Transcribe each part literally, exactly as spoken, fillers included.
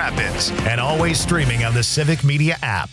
happens, and always streaming on the Civic Media app.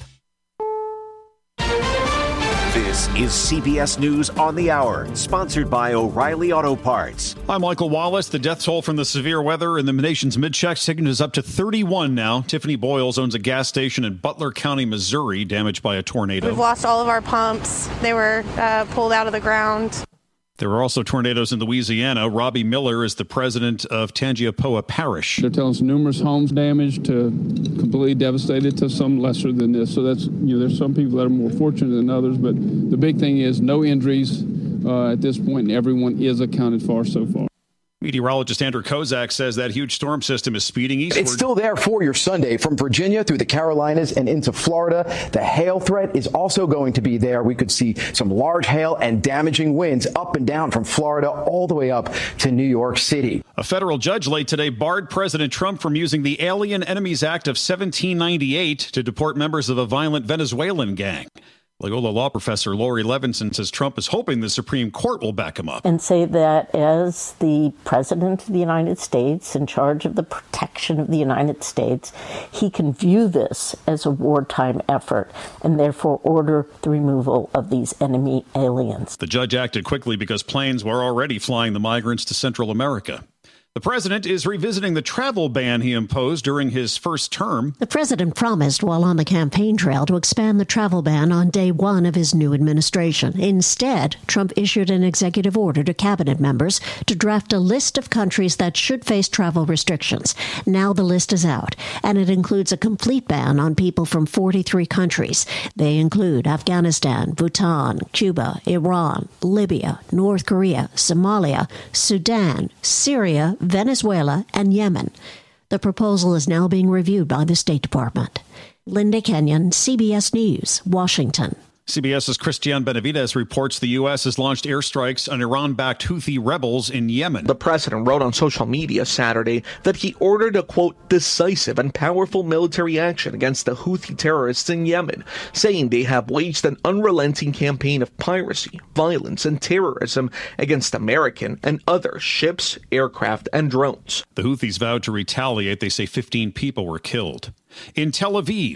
This is C B S News on the Hour, sponsored by O'Reilly Auto Parts. I'm Michael Wallace. The death toll from the severe weather in the nation's Mid-Check segment is up to thirty-one now. Tiffany Boyles owns a gas station in Butler County, Missouri, damaged by a tornado. We've lost all of our pumps. They were uh, pulled out of the ground. There are also tornadoes in Louisiana. Robbie Miller is the president of Tangiapoa Parish. They're telling us numerous homes damaged to completely devastated to some lesser than this. So that's, you know, there's some people that are more fortunate than others, but the big thing is no injuries uh, at this point, and everyone is accounted for so far. Meteorologist Andrew Kozak says that huge storm system is speeding eastward. It's still there for your Sunday from Virginia through the Carolinas and into Florida. The hail threat is also going to be there. We could see some large hail and damaging winds up and down from Florida all the way up to New York City. A federal judge late today barred President Trump from using the Alien Enemies Act of seventeen ninety-eight to deport members of a violent Venezuelan gang. Loyola law professor Lori Levinson says Trump is hoping the Supreme Court will back him up. And say that as the president of the United States, in charge of the protection of the United States, he can view this as a wartime effort and therefore order the removal of these enemy aliens. The judge acted quickly because planes were already flying the migrants to Central America. The president is revisiting the travel ban he imposed during his first term. The president promised while on the campaign trail to expand the travel ban on day one of his new administration. Instead, Trump issued an executive order to cabinet members to draft a list of countries that should face travel restrictions. Now the list is out, and it includes a complete ban on people from forty-three countries. They include Afghanistan, Bhutan, Cuba, Iran, Libya, North Korea, Somalia, Sudan, Syria, Venezuela, and Yemen. The proposal is now being reviewed by the State Department. Linda Kenyon, C B S News, Washington. CBS's Christian Benavides reports the U S has launched airstrikes on Iran-backed Houthi rebels in Yemen. The president wrote on social media Saturday that he ordered a, quote, decisive and powerful military action against the Houthi terrorists in Yemen, saying they have waged an unrelenting campaign of piracy, violence, and terrorism against American and other ships, aircraft, and drones. The Houthis vowed to retaliate. They say fifteen people were killed. In Tel Aviv,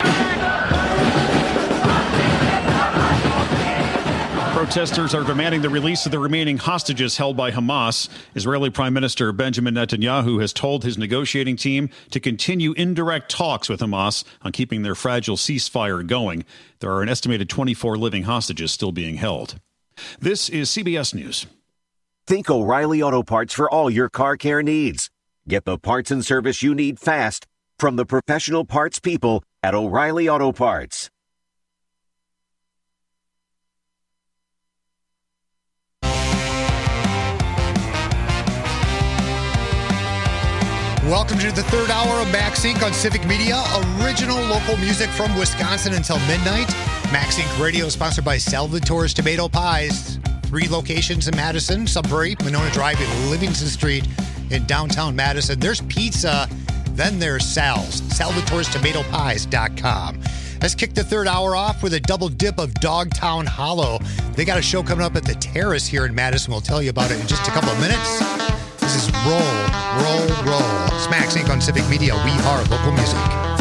protesters are demanding the release of the remaining hostages held by Hamas. Israeli Prime Minister Benjamin Netanyahu has told his negotiating team to continue indirect talks with Hamas on keeping their fragile ceasefire going. There are an estimated twenty-four living hostages still being held. This is C B S News. Think O'Reilly Auto Parts for all your car care needs. Get the parts and service you need fast from the professional parts people at O'Reilly Auto Parts. Welcome to the third hour of MaxInc on Civic Media. Original local music from Wisconsin until midnight. MaxInc Radio is sponsored by Salvatore's Tomato Pies. Three locations in Madison, Sudbury, Monona Drive, and Livingston Street in downtown Madison. There's pizza, then there's Sal's. Salvatore's Tomato Pies dot com. Let's kick the third hour off with a double dip of Dogtown Hollow. They got a show coming up at the Terrace here in Madison. We'll tell you about it in just a couple of minutes. This is Roll, Roll, Roll. It's MaxInc on Civic Media. We are local music.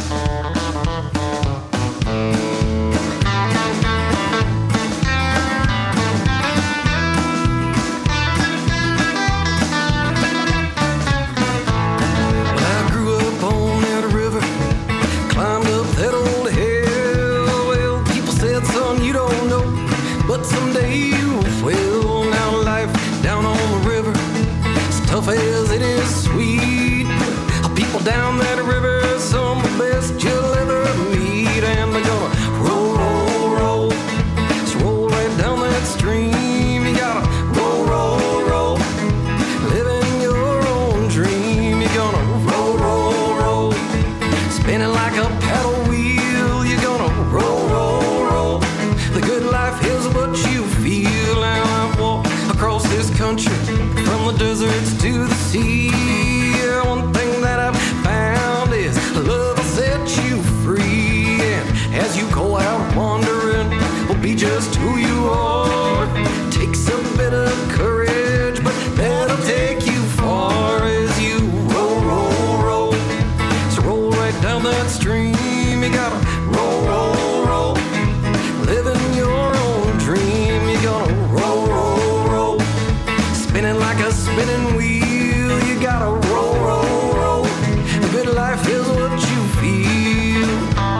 As it is sweet, people down that river, some of the best you'll ever meet, and they're gonna roll, roll, roll, just roll right down that stream. You gotta roll, roll, roll, living your own dream. You're gonna roll, roll, roll, spinning like a paddle wheel. You're gonna roll, roll, roll. The good life is what you feel. And I've walked across this country, from the deserts to the sea. One thing that I've found is love will set you free. down that stream. You gotta roll, roll, roll. Living your own dream. You gotta roll, roll, roll. Spinning like a spinning wheel. You gotta roll, roll, roll. A good life is what you feel.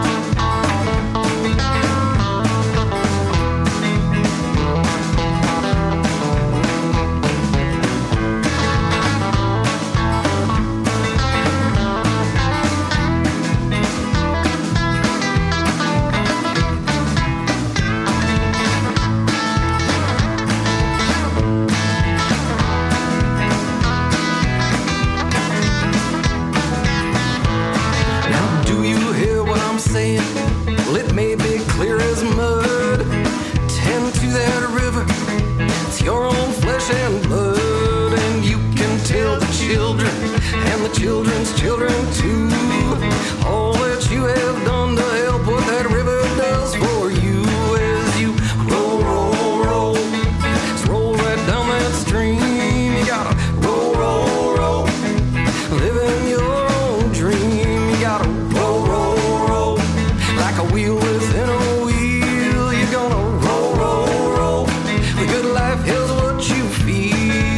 Well, it may be clear as mud. Tend to that river, it's your own flesh and blood. And you can tell the children and the children's children too, all that you have done to help what that river does for you. As you roll, roll, roll, just roll right down that stream. You gotta roll, roll, roll, living your own dream. You gotta roll, roll, roll, like a wheel within a wheel. You're gonna roll, roll, roll. The good life is what you feel.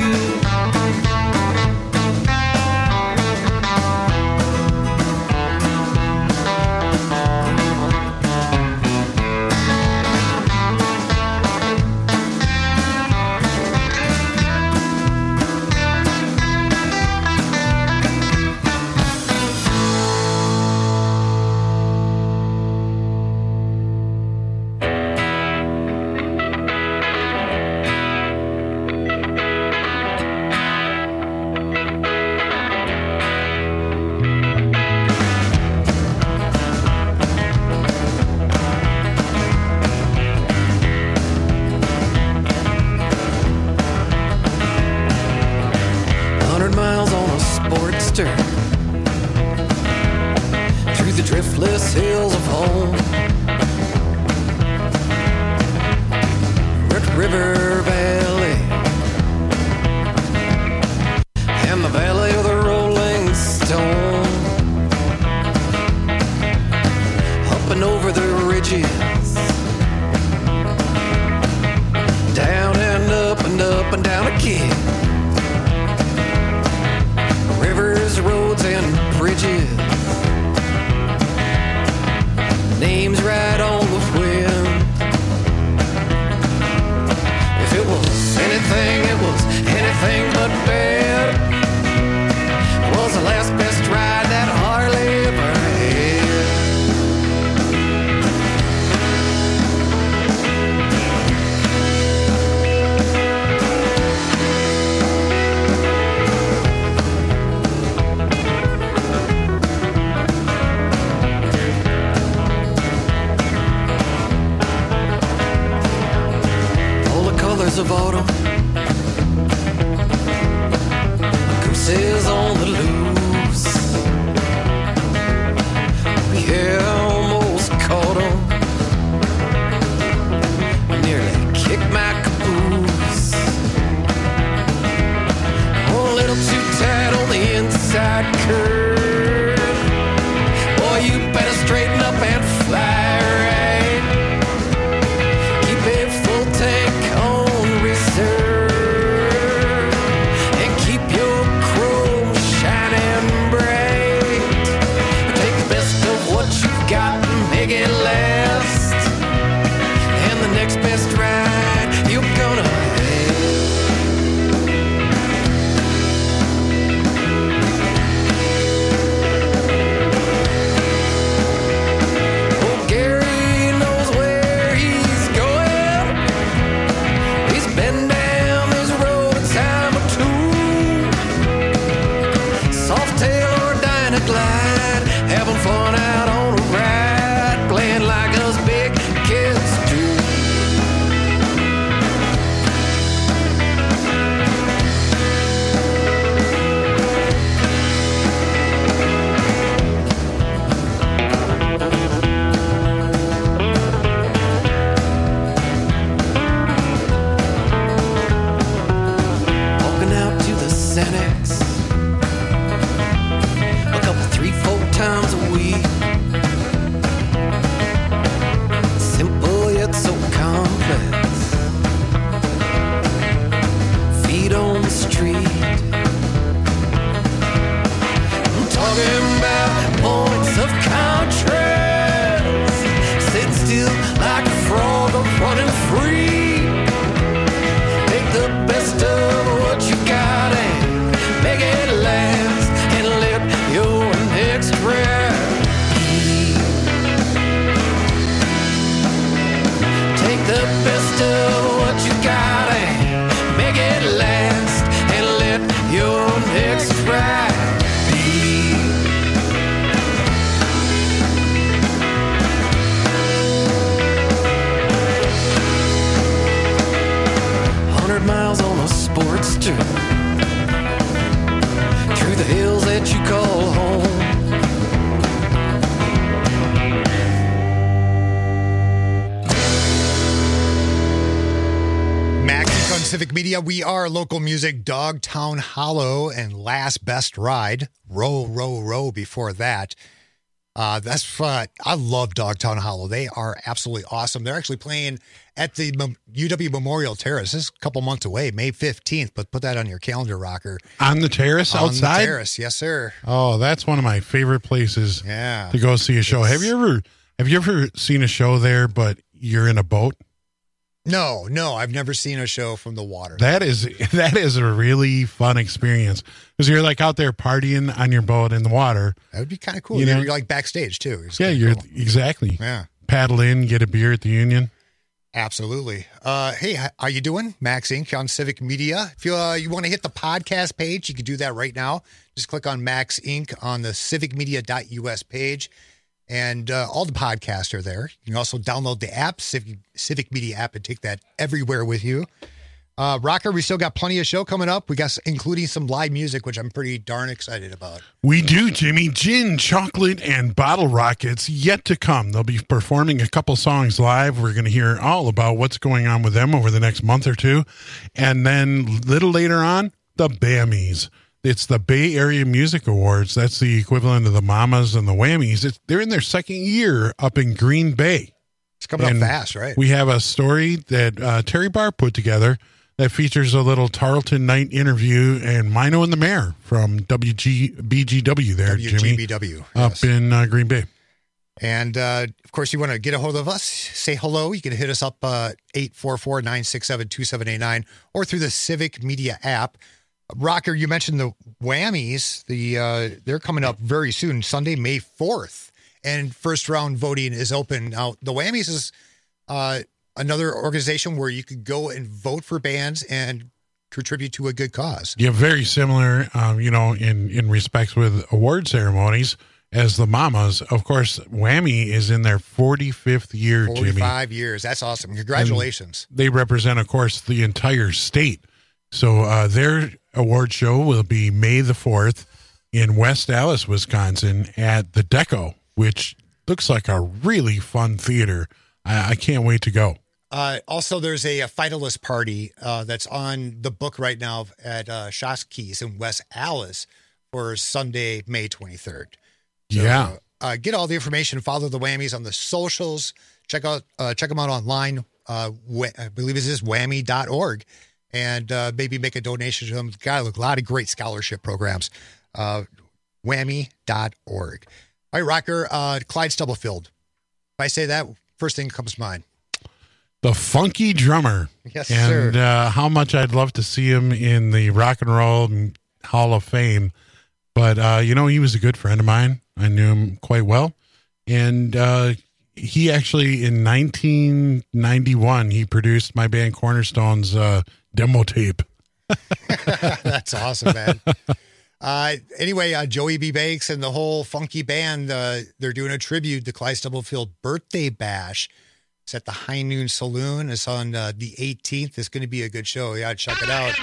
Hundred miles on a Sportster through the driftless hills of home. Red River Valley and the Valley of the Rolling Stone. Up and over the ridges, down and up and up and down again. Rivers, roads, and bridges, names right on the wind. If it was anything, it was anything but bad. It was the last best ride that Harley ever had. Of autumn, gooses on the loose. Yeah, almost caught 'em. Nearly kicked my caboose. Oh, a little too tight on the inside curve. Boy, you better straighten up and fly right. Keep a full tank on reserve and keep your chrome shining bright. Take the best of what you've got and make it last. And the next best ride you're gonna have. Oh, Gary knows where he's going. He's been down this road a time or two. Softail or Dynaglide, having fun out on a ride, playing like us big kids do. Walking out to the Xanax a couple, three, four times a week. Civic Media. We are local music, Dogtown Hollow, and Last Best Ride. Row, row, row before that. Uh, that's fun. I love Dogtown Hollow. They are absolutely awesome. They're actually playing at the U W Memorial Terrace. This is a couple months away, May fifteenth, but put that on your calendar, Rocker. On the terrace on outside? On the terrace, yes, sir. Oh, that's one of my favorite places yeah. to go see a show. Have you ever have you ever seen a show there, but you're in a boat? No, no, I've never seen a show from the water. That is that is a really fun experience because you're like out there partying on your boat in the water. That would be kind of cool. You You're, know? you're like backstage too. It's yeah, you're cool. exactly. Yeah, paddle in, get a beer at the Union. Absolutely. Uh, hey, how you doing? Max Incorporated on Civic Media. If you uh, you want to hit the podcast page, you can do that right now. Just click on Max Incorporated on the civic media dot U S page. And uh, all the podcasts are there. You can also download the app, Civic, Civic Media app, and take that everywhere with you. Uh, Rocker, we still got plenty of show coming up. We got including some live music, which I'm pretty darn excited about. We do, Jimmy. Gin, chocolate, and bottle rockets yet to come. They'll be performing a couple songs live. We're going to hear all about what's going on with them over the next month or two. And then a little later on, the Bammies. It's the Bay Area Music Awards. That's the equivalent of the Mamas and the Whammies. It's, they're in their second year up in Green Bay. It's coming and up fast, right? We have a story that uh, Terry Barr put together that features a little Tarleton Night interview and Mino and the Mayor from W G B G W there, W G B W, Jimmy, yes. up in uh, Green Bay. And, uh, of course, you want to get a hold of us, say hello. You can hit us up uh, eight four four, nine six seven, two seven eight nine or through the Civic Media app. Rocker, you mentioned the Whammies. The uh, they're coming up very soon, Sunday, May fourth, and first round voting is open. Now, the Whammies is uh, another organization where you could go and vote for bands and contribute to a good cause. Yeah, very similar, um, you know, in, in respects with award ceremonies as the Mamas. Of course, Whammy is in their forty-fifth year, Jimmy. forty-five years. That's awesome. Congratulations. And they represent, of course, the entire state. So uh, their award show will be May the fourth in West Allis, Wisconsin at the Deco, which looks like a really fun theater. I, I can't wait to go. Uh, also, there's a, a finalist party uh, that's on the book right now at uh, Shoski's in West Allis for Sunday, May twenty-third. So, yeah. Uh, uh, get all the information. Follow the Whammies on the socials. Check out uh, check them out online. Uh, wh- I believe it is whammy dot org. And uh, maybe make a donation to them. Got a lot of great scholarship programs. Uh, whammy dot org. All right, Rocker, uh, Clyde Stubblefield. If I say that, first thing that comes to mind. The Funky Drummer. Yes, and, sir. uh, how much I'd love to see him in the Rock and Roll Hall of Fame. But, uh, you know, he was a good friend of mine. I knew him quite well. And uh, he actually, in nineteen ninety-one, he produced my band Cornerstone's uh, demo tape. That's awesome, man. Uh, anyway, uh, Joey B. Banks and the whole funky band, uh, they're doing a tribute to Clyde Stubblefield birthday bash. It's at the High Noon Saloon. It's on uh, the eighteenth. It's going to be a good show. Yeah, check it out.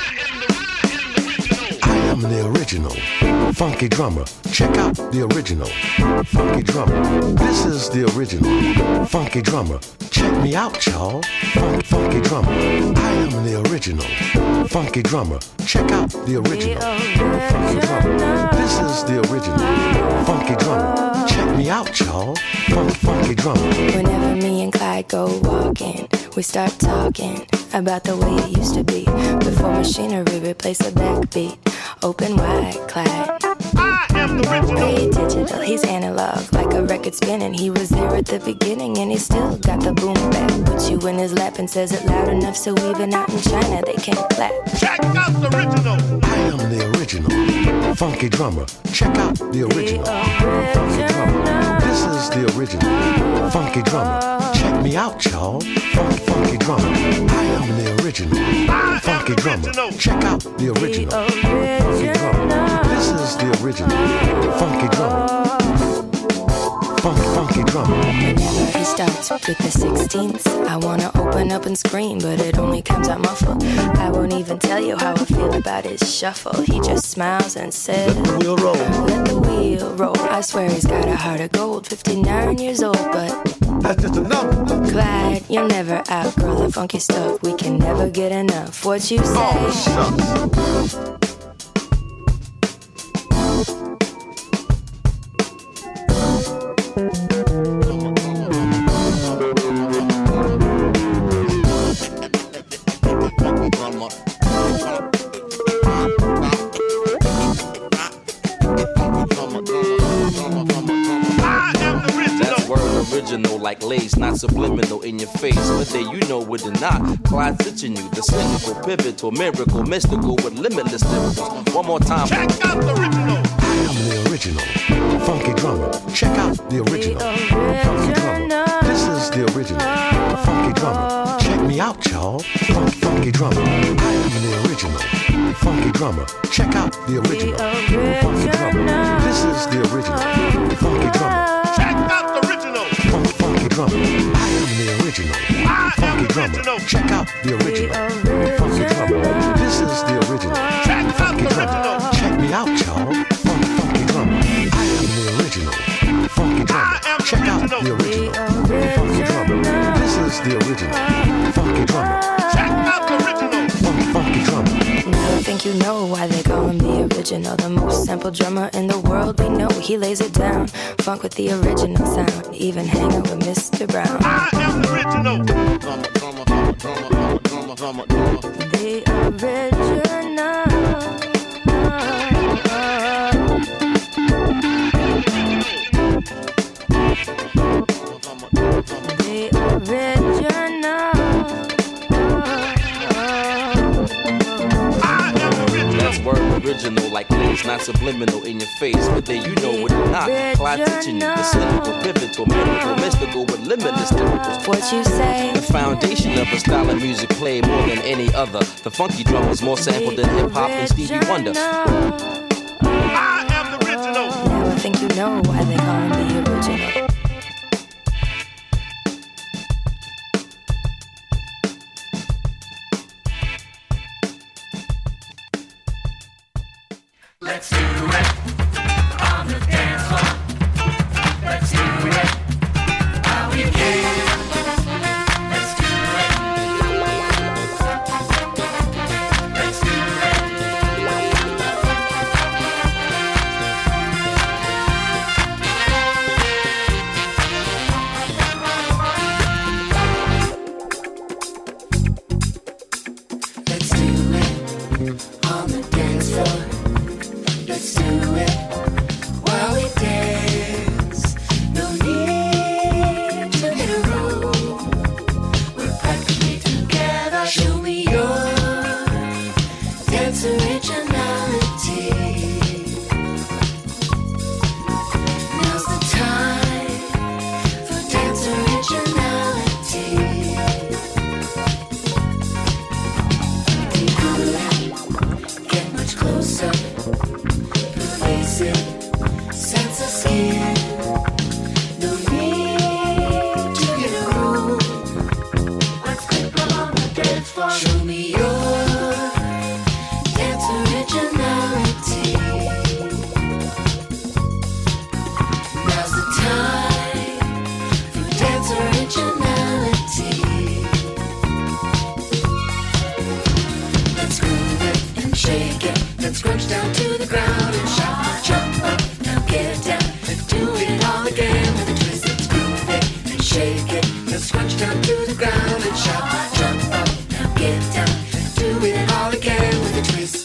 I am the original funky drummer. Check out the original funky drummer. This is the original funky drummer. Check me out, y'all. Funk, funky drummer. I am the original funky drummer. Check out the original funky drummer. This is the original funky drummer. Check me out, y'all. Funk, funky drummer. Whenever me and Clyde go walking, we start talking about the way it used to be before machinery replaced the backbeat. Open wide, Clyde. I am the original. Hey, digital, he's analog, like a record spinning. He was there at the beginning and he still got the boom back. Puts you in his lap and says it loud enough so even out in China they can't clap. Check out the original. I am the original funky drummer. Check out the original funky drummer. This is the original funky drummer. Check me out, y'all. Funk, funky drummer. I am the original funky drummer. Check out the original funky drummer. This is the original funky drummer. Funk, funky drummer. Whenever he starts with the sixteenths, I wanna open up and scream, but it only comes out muffled. I won't even tell you how I feel about his shuffle. He just smiles and says, Let the wheel roll. Let the wheel he'll roll. I swear he's got a heart of gold. fifty-nine years old, but that's just a number. Clyde, you'll never outgrow the funky stuff. We can never get enough. What you say? Oh, shucks. Like lace, not subliminal in your face. Whether you know it or not, Clyde's itching you. The cynical, pivotal, miracle, mystical with limitless lyricals. One more time. Check out the original. I am the original. Funky drummer. Check out the original. Funky drummer. This is the original. Funky drummer. Check me out, y'all. Funk, funky drummer. I am the original. Funky drummer. Check out the original. Funky drummer. This is the original. Funky drummer. Check out the original. Funky, funky drummer. I am the original. Funky drummer. Check out the original. Funky drummer. This is the original. Funky drummer. Check me out, y'all. Funky, funky drummer. I am the original. Funky drummer. Check out the original. Funky drummer. This is the original. Funky drummer. Check out the original. Funky, funky drummer. I think you know why they call him the original. The most sampled drummer in the world, we know he lays it down. Funk with the original sound, even hanging with Mister Brown. I am the original. Drummer, drummer, drummer, drummer, drummer, drummer, drummer. The original. The original. That's word original, like lace, not subliminal in your face. Whether you know it or not, Clyde's itching you. The cynical, pivotal, miracle, mystical with limitless lyricals. What you say? The foundation of a style of music played more than any other. The funky drum was more sampled than hip hop and Stevie Wonder. I am the original. Now I think you know why they call him the original. Let's do it on the dance floor. Let's do it while we can. Let's do it. Let's do Let's do it on the dance floor. Let's do it while we dance. No need to hit a roll. We're practically together. Show me your dance originality. Now's the time for dance originality. Get much closer. Sense of skin. No need to get a room. Let's get on the dance floor. Show me your dance originality. Now's the time for dance originality. Let's groove it and shake it. Let's crunch down to the ground and shout. Jump up, now get down, and do it all again with a twist. Let's groove it and shake it. Let's crunch down to the ground and shout. Jump up, now get down, and do it all again with a twist.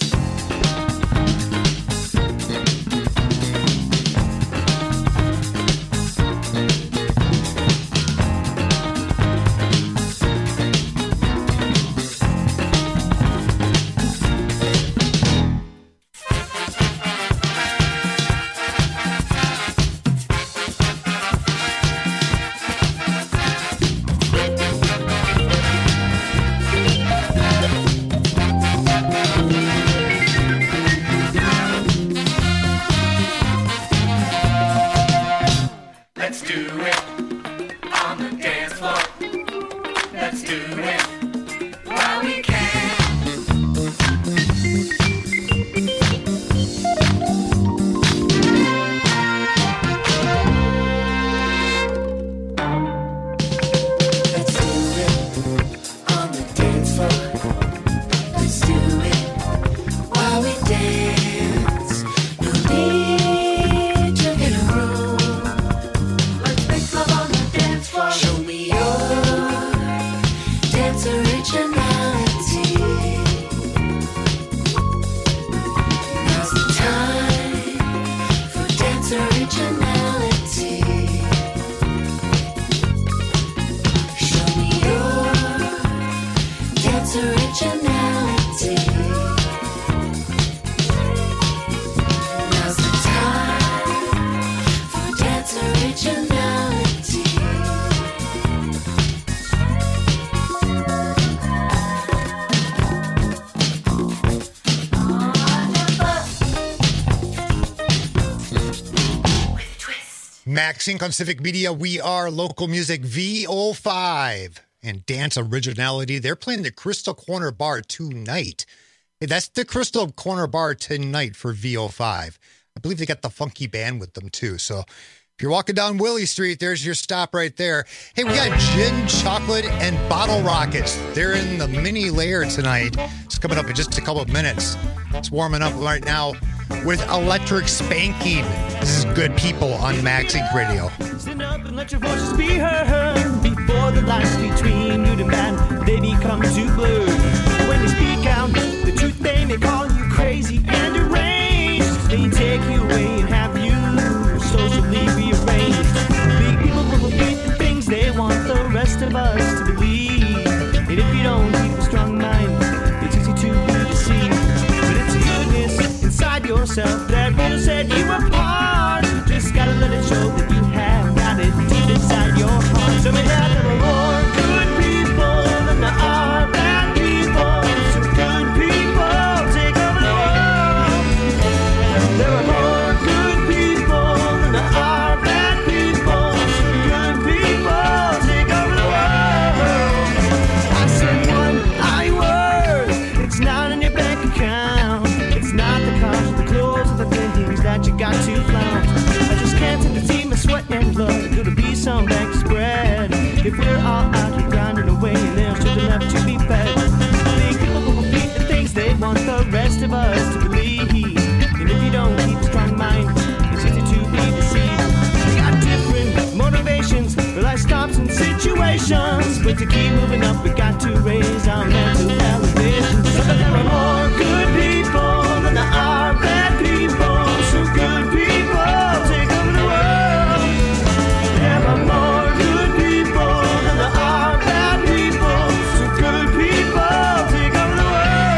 Max Inc on Civic Media. We are local music V O five and Dance Originality. They're playing the Crystal Corner Bar tonight. Hey, that's the Crystal Corner Bar tonight for V O five. I believe they got the funky band with them too. So if you're walking down Willie Street, there's your stop right there. Hey, we got Gin, Chocolate, and Bottle Rockets. They're in the mini layer tonight. It's coming up in just a couple of minutes. It's warming up right now with Electric Spanking. This is Good People on Max Inc Radio. Stand up and let your voices be heard. Before the lines between good and bad, they become too blurred. When they speak out the truth, they may call you crazy and deranged. They take you away and have you socially rearranged. Big people will repeat the things they want the rest of us to believe. And if you don't keep a strong mind, it's easy to be deceived. But it's goodness inside yourself that will set you apart. Just gotta let it show that you have got it deep inside your heart. So may there are more good people than there are bad people. So good people take over the world. There are more good people than there are bad people. So good people take over the world. I said one I words. It's not in your bank account. It's not the cars or the clothes or the things that you got to flaunt. I just can't seem to see my sweat and blood. Gonna be some bank spread. If we're all out here grinding away and there's children left to be fed. Big people will repeat the things they want the rest of us to believe. And if you don't keep a strong mind, it's easy to be deceived. We got different motivations for life stops and situations. But to keep moving up, we got to raise our mental elevation. So that there are more good people than there are bad people. So good people take over the world. There are more good people than there are bad people. So good people take over the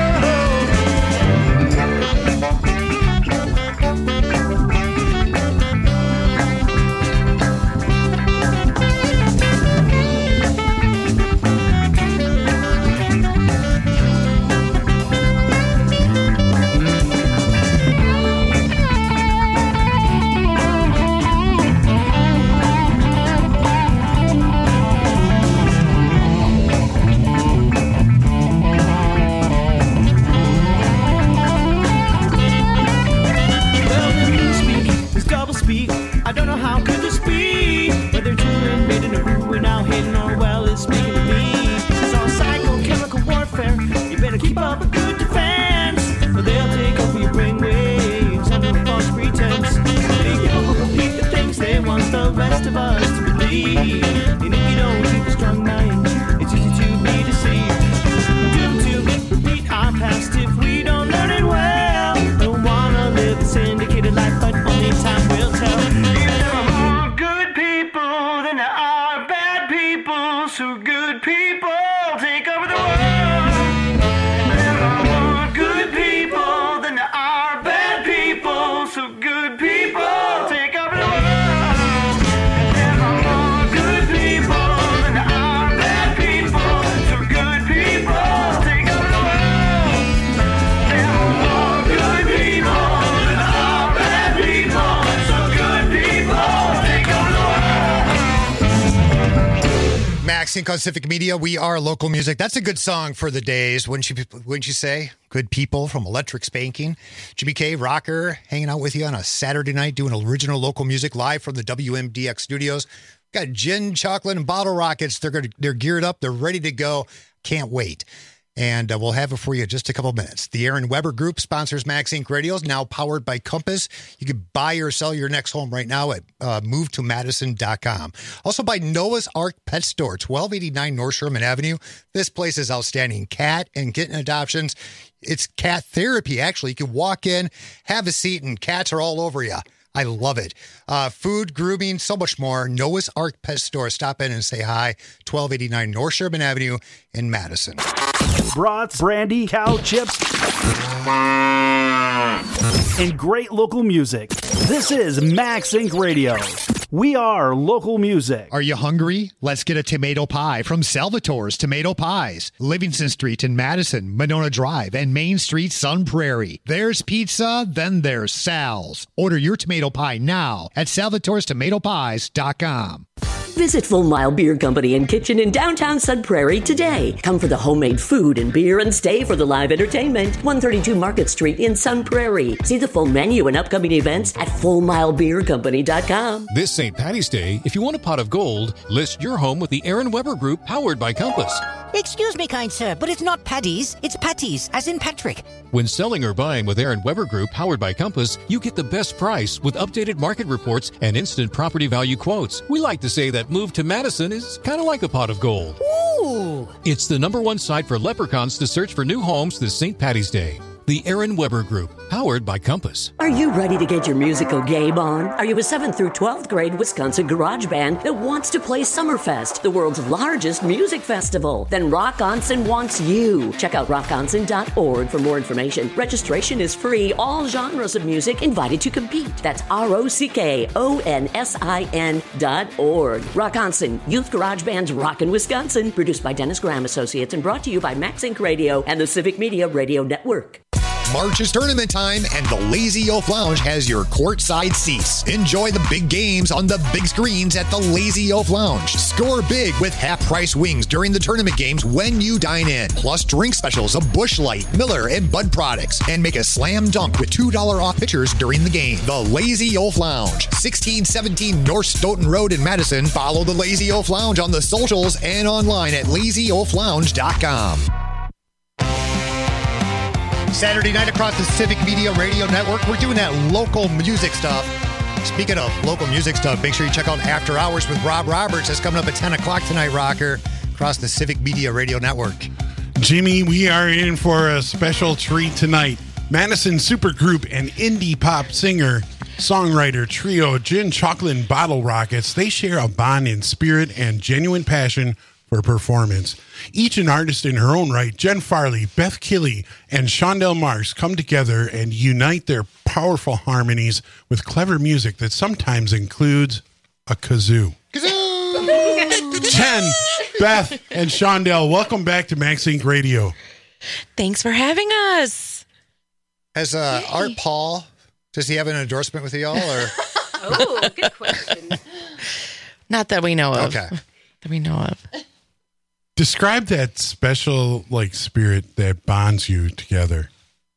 speak. I don't know how could this be. Whether children made in a room, we're now hidden or well is speaking to me. It's all psychochemical warfare. You better keep up a good defense, or they'll take over your brainwaves under a false pretense. Big people will repeat the things they want the rest of us to believe. And if you don't keep a strong mind, it's easy to be deceived. Due to repeat our past if we don't learn it well. Don't wanna live a syndicated life, but only time will tell. If there are more good people than there are bad people, so good people take over the world. There are more good people than there are bad people, so good people take over the world. There are more good people than there are bad people, so good people take over the world. There are more good people than there are bad people, so good people take over the world. Max Inc on Civic Media. We are local music. That's a good song for the days, wouldn't you, wouldn't you say? Good People from Electric Spanking. Jimmy K, rocker, hanging out with you on a Saturday night doing original local music live from the W M D X studios. Got Gin, Chocolate, and Bottle Rockets. They're gonna, they're geared up. They're ready to go. Can't wait. And uh, we'll have it for you in just a couple of minutes. The Aaron Weber Group sponsors Max Inc Radios, now powered by Compass. You can buy or sell your next home right now at uh, move to madison dot com. Also by Noah's Ark Pet Store, twelve eighty-nine North Sherman Avenue. This place is outstanding. Cat and kitten adoptions. It's cat therapy, actually. You can walk in, have a seat, and cats are all over you. I love it. Uh, food, grooming, so much more. Noah's Ark Pet Store. Stop in and say hi. twelve eighty-nine North Sherman Avenue in Madison. Brats, brandy, cow chips. time and great local music. This is Max Incorporated. Radio. We are local music. Are you hungry? Let's get a tomato pie from Salvatore's Tomato Pies. Livingston Street in Madison, Monona Drive, and Main Street, Sun Prairie. There's pizza, then there's Sal's. Order your tomato pie now at salvatores tomato pies dot com. Visit Full Mile Beer Company and Kitchen in downtown Sun Prairie today. Come for the homemade food and beer and stay for the live entertainment. one thirty-two Market Street in Sun Prairie. See the full menu and upcoming events at full mile beer company dot com. This Saint Patty's Day, if you want a pot of gold, list your home with the Aaron Weber Group powered by Compass. Excuse me, kind sir, but it's not Paddy's, it's Patties, as in Patrick. When selling or buying with Aaron Weber Group powered by Compass, you get the best price with updated market reports and instant property value quotes. We like to say that move to Madison is kind of like a pot of gold. Ooh! It's the number one site for leprechauns to search for new homes this Saint Patty's Day. The Aaron Weber Group, powered by Compass. Are you ready to get your musical game on? Are you a seventh through twelfth grade Wisconsin garage band that wants to play Summerfest, the world's largest music festival? Then Rock Onsen wants you. Check out rock onsen dot org for more information. Registration is free. All genres of music invited to compete. That's R O C K O N S I N dot org. Rock Onsen, Youth Garage Band's Rockin' Wisconsin. Produced by Dennis Graham Associates and brought to you by Max Inc Radio and the Civic Media Radio Network. March is tournament time, and the Lazy Oaf Lounge has your courtside seats. Enjoy the big games on the big screens at the Lazy Oaf Lounge. Score big with half-price wings during the tournament games when you dine in. Plus drink specials of Busch Light, Miller, and Bud products. And make a slam dunk with two dollars off pitchers during the game. The Lazy Oaf Lounge, sixteen seventeen North Stoughton Road in Madison. Follow the Lazy Oaf Lounge on the socials and online at lazy oaf lounge dot com. Saturday night across the Civic Media Radio Network, we're doing that local music stuff. Speaking of local music stuff, make sure you check out After Hours with Rob Roberts. That's coming up at ten o'clock tonight, Rocker, across the Civic Media Radio Network. Jimmy, we are in for a special treat tonight. Madison supergroup and indie pop singer, songwriter trio Gin Chocolate and Bottle Rockets, they share a bond in spirit and genuine passion for performance. Each an artist in her own right, Jen Farley, Beth Killey, and Shondell Marks come together and unite their powerful harmonies with clever music that sometimes includes a kazoo. Kazoo! Jen, Beth, and Shondell, welcome back to Max Inc Radio. Thanks for having us. Has uh, Art Paul, does he have an endorsement with y'all? Or? Oh, good question. Not that we know of. Okay. That we know of. Describe that special like spirit that bonds you together.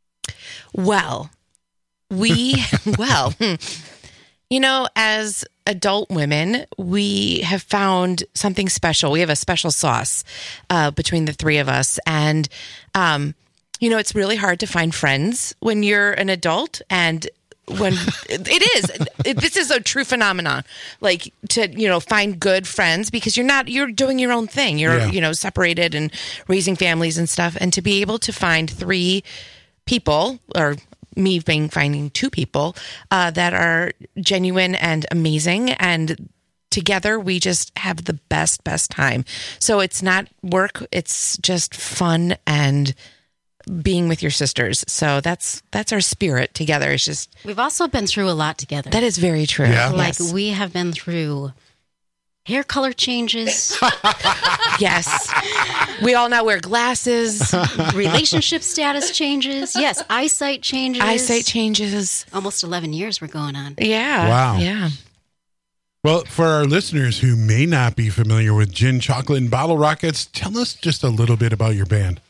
Well, we, well, you know, as adult women, we have found something special. We have a special sauce uh, between the three of us. And, um, you know, it's really hard to find friends when you're an adult, and when it is, it, this is a true phenomenon, like to, you know, find good friends because you're not, you're doing your own thing. You're, yeah. you know, separated and raising families and stuff. And to be able to find three people, or me being finding two people uh, that are genuine and amazing, and together we just have the best, best time. So it's not work. It's just fun and being with your sisters. So that's that's our spirit together. It's just, we've also been through a lot together. That is very true. Yeah. Like yes. we have been through hair color changes. Yes. We all now wear glasses. Relationship status changes. Yes. Eyesight changes. Eyesight changes. Almost eleven years we're going on. Yeah. Wow. Yeah. Well, for our listeners who may not be familiar with Gin Chocolate and Bottle Rockets, tell us just a little bit about your band.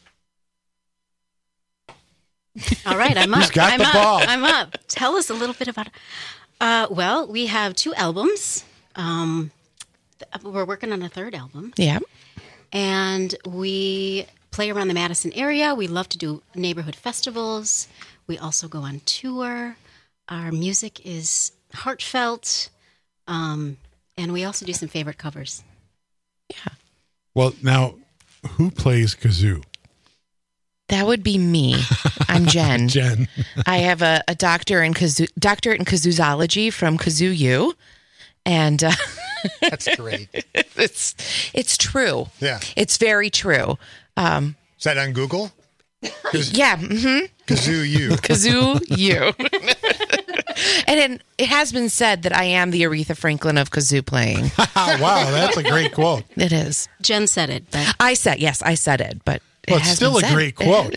All right, I'm up. Who's got I'm the up. ball? I'm up. Tell us a little bit about it. Uh, well, we have two albums. Um, th- we're working on a third album. Yeah. And we play around the Madison area. We love to do neighborhood festivals. We also go on tour. Our music is heartfelt. Um, and we also do some favorite covers. Yeah. Well, now, who plays kazoo? That would be me. I'm Jen. Jen. I have a, a doctor in kazoo, doctorate in kazoozology from Kazoo U, and uh, that's great. It's it's true. Yeah, it's very true. Um, Is that on Google? Yeah. Mm-hmm. Kazoo you. Kazoo you. And it, it has been said that I am the Aretha Franklin of kazoo playing. Wow, that's a great quote. It is. Jen said it. But I said, yes, I said it, but it well, it's has still been a said. great quote.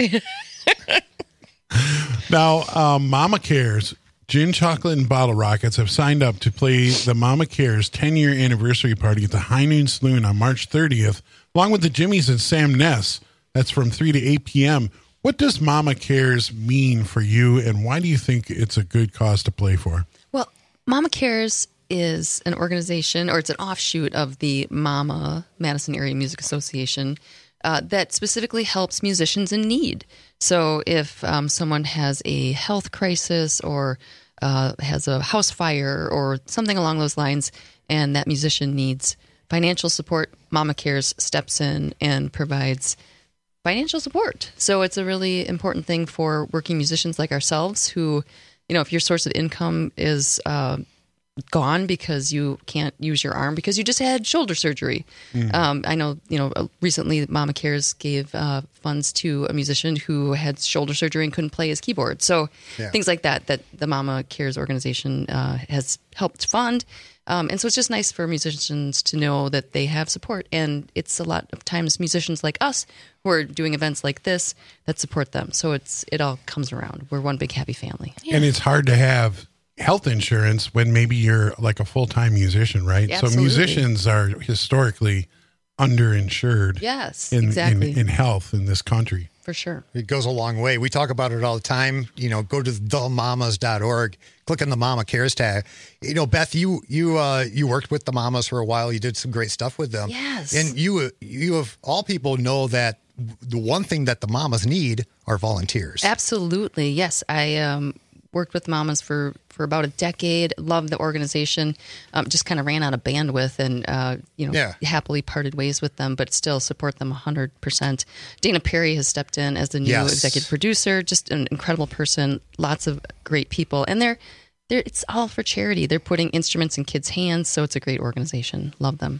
Now, um, Mama Cares, Gin Chocolate and Bottle Rockets have signed up to play the Mama Cares ten-year anniversary party at the High Noon Saloon on March thirtieth, along with the Jimmys and Sam Ness. That's from three to eight p.m. What does Mama Cares mean for you, and why do you think it's a good cause to play for? Well, Mama Cares is an organization, or it's an offshoot of the Mama Madison Area Music Association uh, that specifically helps musicians in need. So if um, someone has a health crisis or uh, has a house fire or something along those lines, and that musician needs financial support, Mama Cares steps in and provides financial support. So it's a really important thing for working musicians like ourselves who, you know, if your source of income is uh, gone because you can't use your arm because you just had shoulder surgery. Mm. Um, I know, you know, recently Mama Cares gave uh, funds to a musician who had shoulder surgery and couldn't play his keyboard. So yeah. things like that, that the Mama Cares organization uh, has helped fund. Um, and so it's just nice for musicians to know that they have support. And it's a lot of times musicians like us who are doing events like this that support them. So it's it all comes around. We're one big happy family. Yeah. And it's hard to have health insurance when maybe you're like a full-time musician, right? Absolutely. So musicians are historically underinsured yes, in, exactly. in, in health in this country. For sure. It goes a long way. We talk about it all the time. You know, go to the mamas dot org, click on the Mama Cares tag. You know, Beth, you you uh, you worked with the Mamas for a while. You did some great stuff with them. Yes. And you you of all people know that the one thing that the Mamas need are volunteers. Absolutely. Yes. I um, worked with Mamas for, for about a decade. Loved the organization. Um, just kind of ran out of bandwidth and, uh, you know, yeah. happily parted ways with them, but still support them one hundred percent. Dana Perry has stepped in as the new yes. executive producer. Just an incredible person. Lots of great people. And they're, they're, it's all for charity. They're putting instruments in kids' hands. So it's a great organization. Love them.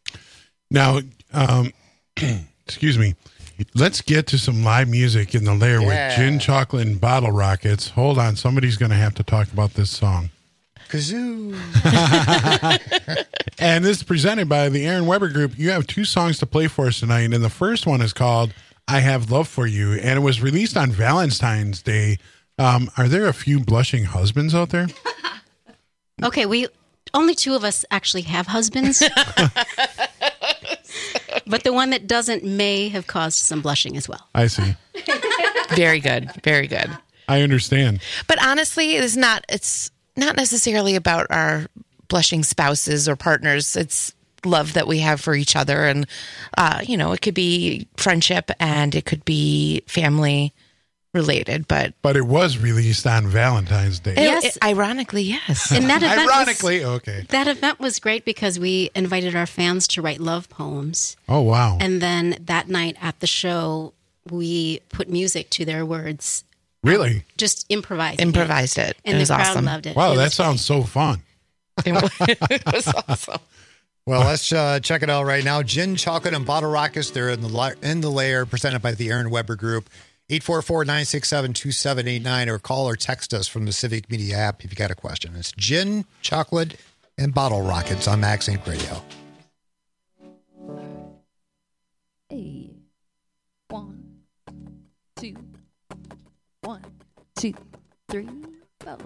Now, um, excuse me. Let's get to some live music in the lair yeah. with Gin Chocolate and Bottle Rockets. Hold on. Somebody's going to have to talk about this song. Kazoo. And this is presented by the Aaron Weber Group. You have two songs to play for us tonight. And the first one is called I Have Love for You. And it was released on Valentine's Day. Um, are there a few blushing husbands out there? Okay, we only two of us actually have husbands. But the one that doesn't may have caused some blushing as well. I see. Very good. Very good. I understand. But honestly, it's not it's not necessarily about our blushing spouses or partners. It's love that we have for each other. And, uh, you know, it could be friendship and it could be family related. But but it was released on Valentine's Day. Yes. It, ironically, yes. And that event Ironically, was, okay. That event was great because we invited our fans to write love poems. Oh, wow. And then that night at the show, we put music to their words. Really? Just improvised. Improvised it. it. And it was the crowd awesome. loved it. Wow, it that sounds great. so fun. It was awesome. Well, let's uh, check it out right now. Gin, Chocolate, and Bottle Rockets. They're in the, la- in the lair, presented by the Aaron Weber Group. eight four four, nine six seven, two seven eight nine, or call or text us from the Civic Media app if you got a question. It's Gin, Chocolate, and Bottle Rockets on Max Inc Radio. Hey. One, two, one, two, three, four.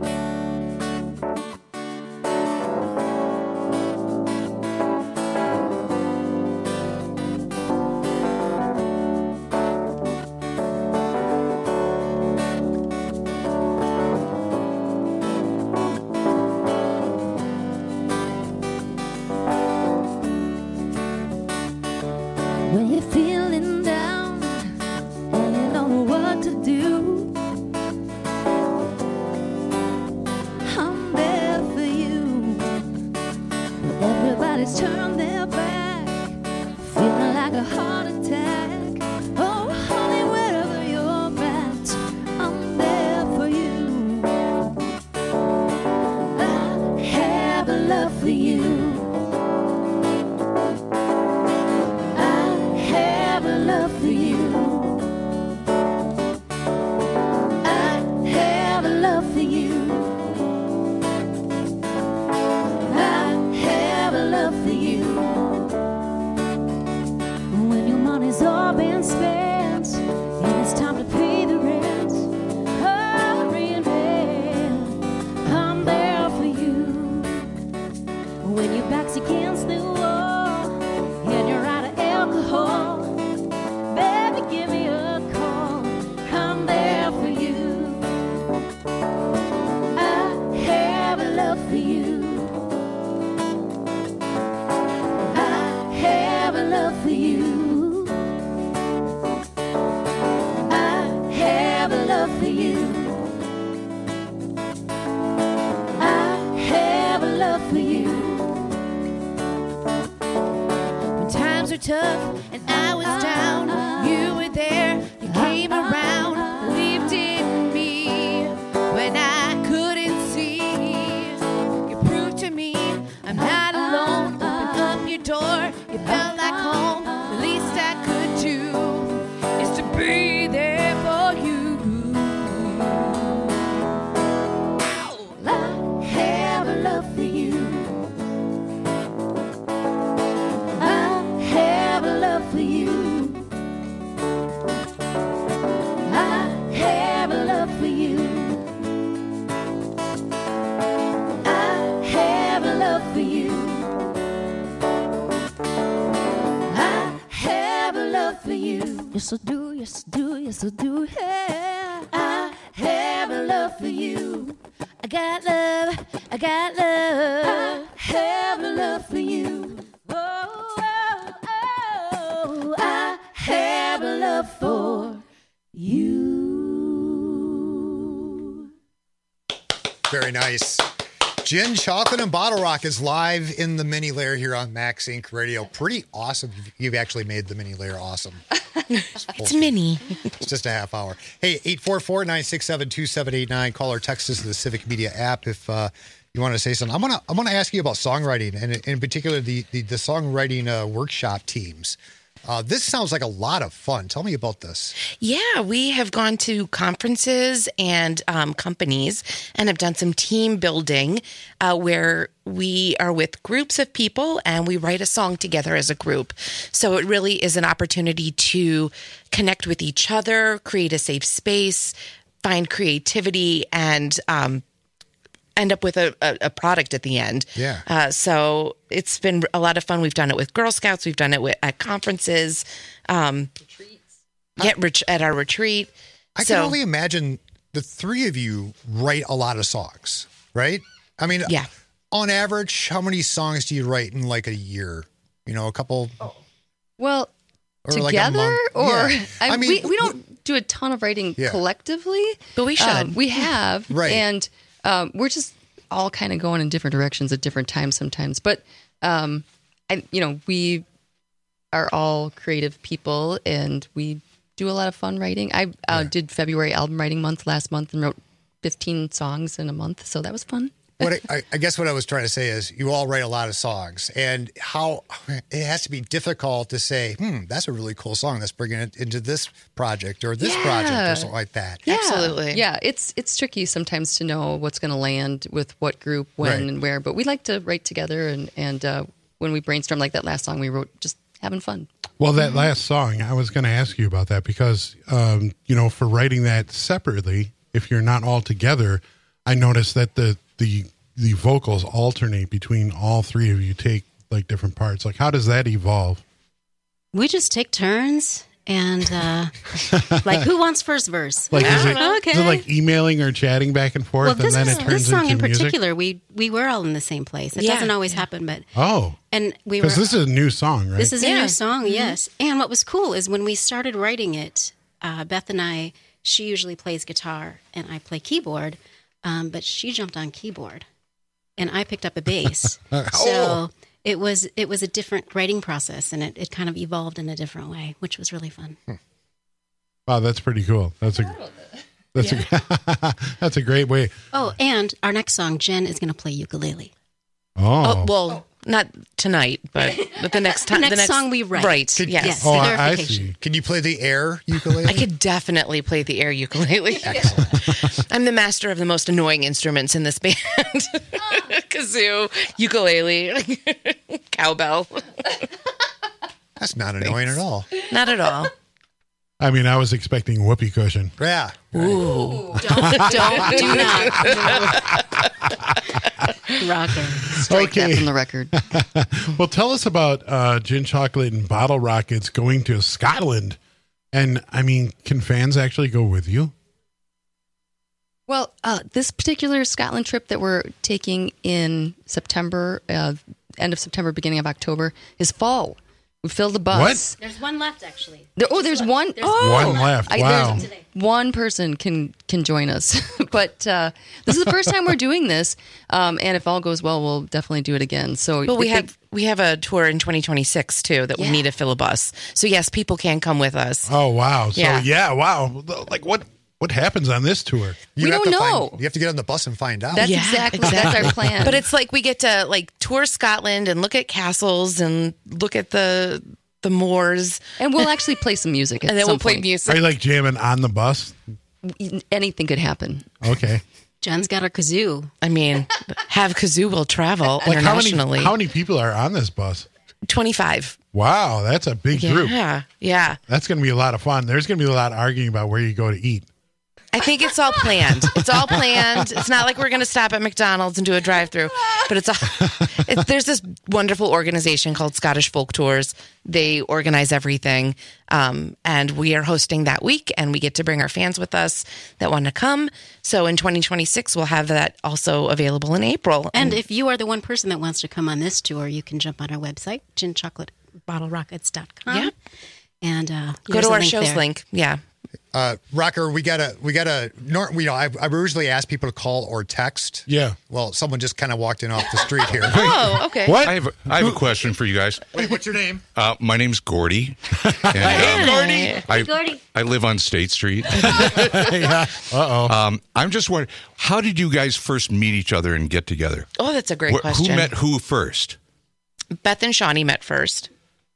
When you're feeling down and you don't know what to do, I'm there for you. When everybody's turned their back, feeling like a heart attack. Oh, honey, wherever you're at, I'm there for you. I have a love for you. Love for you. for you. When your money's all been spent and it's time to pay the rent, hurry and bend, I'm there for you. When your back's against the wall and you're out of alcohol, baby, give me a call, I'm there for you. I have a love for you. I have a love for you. I have a love for you. I have a love for you. When times were tough and I was down, you were there, you came around, believed in me when I couldn't see. You proved to me I'm not alone. Opened up your door, you felt like home. The least I could do is to be there for you. I have a love for you. I have a love for you. I have a love for you. I have a love for you. I have a love for you. Yes, I do, yes, I do, yes, I do. Yeah. I have a love for you. I got love, I got love. I have a love for you. Oh, oh, oh, I have a love for you. Very nice. Gin, Chocolate, and Bottle Rockets live in the mini layer here on Max Inc Radio. Pretty awesome. You've actually made the mini layer awesome. It's mini. It's just a half hour. Hey, eight four four, nine six seven, two seven eight nine. Call or text us to the Civic Media app if uh, you want to say something. I'm gonna I'm gonna ask you about songwriting, and in particular the the, the songwriting uh, workshop teams. Uh, this sounds like a lot of fun. Tell me about this. Yeah, we have gone to conferences and um, companies and have done some team building uh, where we are with groups of people and we write a song together as a group. So it really is an opportunity to connect with each other, create a safe space, find creativity, and um, end up with a, a, a product at the end. Yeah. Uh, so it's been a lot of fun. We've done it with Girl Scouts. We've done it with, at conferences. Um, Retreats. Get ret- at our retreat. I so, can only imagine the three of you write a lot of songs, right? I mean, yeah. On average, how many songs do you write in like a year? You know, a couple. Oh. Well, or like a together, month? or Yeah. I, I mean, we we don't do a ton of writing Yeah. collectively, but we should. Um, we have, Right. And um, we're just all kind of going in different directions at different times sometimes. But um, I, you know, we are all creative people, and we do a lot of fun writing. I uh, did February album writing month last month and wrote fifteen songs in a month, so that was fun. What I, I guess what I was trying to say is you all write a lot of songs, and how it has to be difficult to say, hmm, that's a really cool song. Let's bring it into this project or this Yeah. project or something like that. Yeah. Absolutely. Yeah, it's it's tricky sometimes to know what's going to land with what group, when, Right. and where. But we like to write together, and and uh, when we brainstorm, like that last song we wrote, just having fun. Well, that last song, I was going to ask you about that because, um, you know, for writing that separately, if you're not all together, I noticed that the the the vocals alternate between all three of you, take like different parts. Like, how does that evolve? We just take turns and uh, like, who wants first verse? Like, is it, okay. is it like emailing or chatting back and forth, well, and this, then is, it turns this song into in music? particular, we we were all in the same place. It Yeah. doesn't always happen, but Oh, and we were. because this is a new song, right? This is a Yeah. new song, Mhm. yes. And what was cool is when we started writing it, uh, Beth and I, she usually plays guitar and I play keyboard, um, but she jumped on keyboard and I picked up a bass. Oh. So it was it was a different writing process, and it, it kind of evolved in a different way, which was really fun. Wow, that's pretty cool. That's a that's a that's a great way. Oh, and our next song, Jen is going to play ukulele. Oh, Oh, well, not tonight, but, but the next time. The next song we write. Right. Could- yes. Yes. oh, I, I clarification. see. Can you play the air ukulele? I could definitely play the air ukulele. I'm the master of the most annoying instruments in this band. Kazoo, ukulele, cowbell. That's not annoying at all. Not at all. I mean, I was expecting whoopee cushion. Yeah. Ooh. Don't, don't, do not. Rocker. Strike that from the record. Well, tell us about uh, Gin Chocolate and Bottle Rockets going to Scotland. And, I mean, can fans actually go with you? Well, uh, this particular Scotland trip that we're taking in September, uh, end of September, beginning of October, is fall. We filled the bus. What? There's one left, actually. There, oh, there's one. There's oh, one left. I- Wow. there's one person can can join us, but uh, this is the first time we're doing this, um, and if all goes well, we'll definitely do it again. So, But we if they- have we have a tour in twenty twenty-six too that we Yeah. need to fill a bus. So yes, people can come with us. Oh, wow. So, Yeah. yeah, wow. Like, what what happens on this tour? You We have don't to find- know. you have to get on the bus and find out. That's exactly, that's our plan. But it's like we get to like tour Scotland and look at castles and look at the the moors, and we'll actually play some music. At and then some we'll play point. music. Are you like jamming on the bus? Anything could happen. Okay. Jen's got her kazoo. I mean, have kazoo will travel Like, how many, internationally. how many people are on this bus? twenty-five. Wow, that's a big group. Yeah, yeah. That's going to be a lot of fun. There's going to be a lot of arguing about where you go to eat. I think it's all planned. It's all planned. It's not like we're going to stop at McDonald's and do a drive-through, but it's, all, it's there's this wonderful organization called Scottish Folk Tours. They organize everything, um, and we are hosting that week, and we get to bring our fans with us that want to come. So in twenty twenty-six, we'll have that also available in April. And if you are the one person that wants to come on this tour, you can jump on our website, gin chocolate bottle rockets dot com. Yeah. And uh, go there's to a our link show's there. link. Yeah. Uh, Rocker, we gotta, we gotta. Nor, you know, I, I usually ask people to call or text. Yeah. Well, someone just kind of walked in off the street here. Oh, okay. What? I have a, I have a question for you guys. Wait, what's your name? Uh, my name's Gordy. And, um, Gordy. I, Gordy. I live on State Street. Yeah. Uh-oh. Um, I'm just wondering, how did you guys first meet each other and get together? Oh, that's a great Wh- question. Who met who first? Beth and Shawnee met first.